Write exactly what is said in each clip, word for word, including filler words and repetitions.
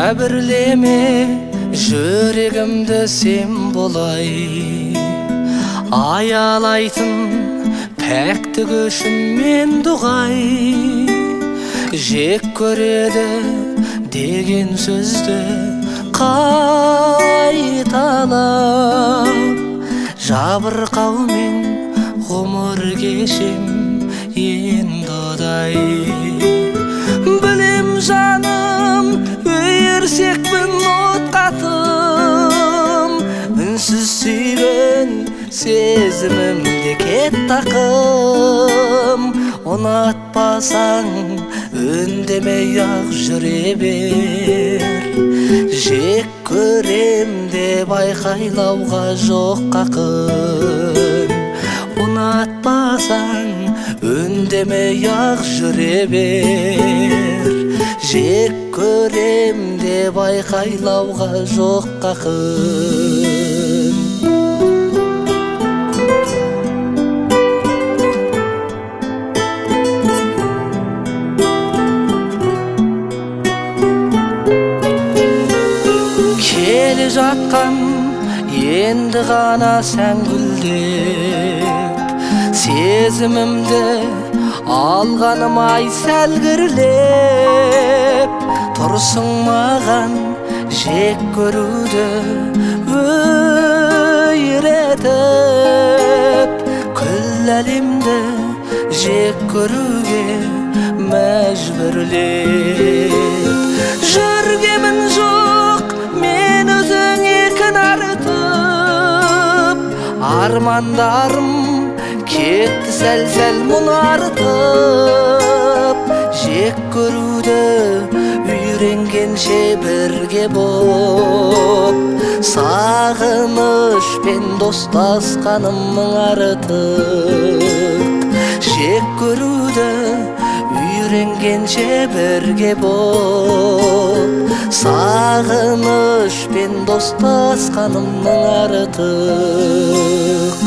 Жәбірлеме жүрегімді сен болай, аялайтын пәктік үшін мен дұғай. Жек көреді деген сөзді қайталап, жабырқаумен ғұмыр кешем енді одай. Білем жаным, өйірсекпін от қатым, үнсіз сүйген сезімімде кет тақым. Ұнатпасаң үндемей ақ жүре бер, жек көрем деп айқайлауға жоқ қақым. Ұнатпасаң үндемей ақ жүре бер, жек көрем деп айқайлауға жоқ қақым. Келе жатқан енді ғана сән гүлдеп, сезімімді алғаным ай сәлгірлеп. Тұрсың маған жек көруді үйретіп, күл әлемді жек көруге мәжбүрлеп. Жүргемін жоқ мен өзіңе кінәртіп, армандарым кетті сәл-сәл мұнартып. Жек көруді үйренгенше бірге боп, сағынышпен достасқанымның артық. Жек көруді үйренгенше бірге боп, сағынышпен достасқанымның артық.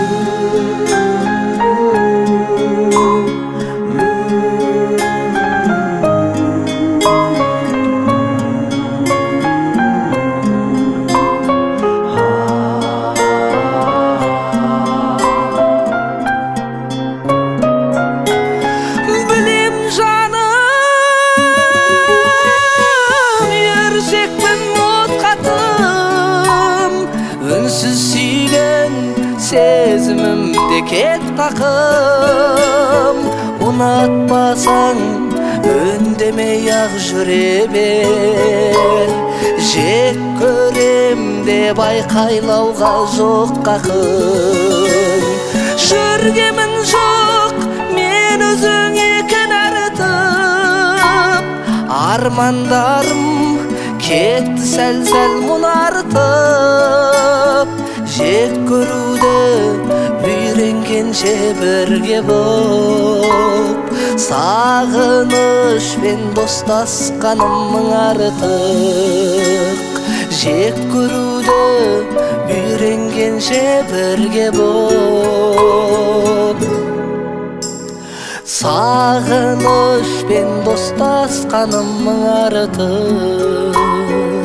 Үнсіз сүйген сезімімде кет тақым. Ұнатпасаң үндемей ақ жүре бер, жек көрем деп айқайлауға жоқ қақым. Жүргемін жоқ мен өзіңе кінәртіп, армандарым кетті сәл-сәл мұнартып. Жек көруді үйренгенше бірге боп, сағынышпен достасқанымның артық. Жек көруді үйренгенше бірге боп, сағынышпен достасқанымның артық.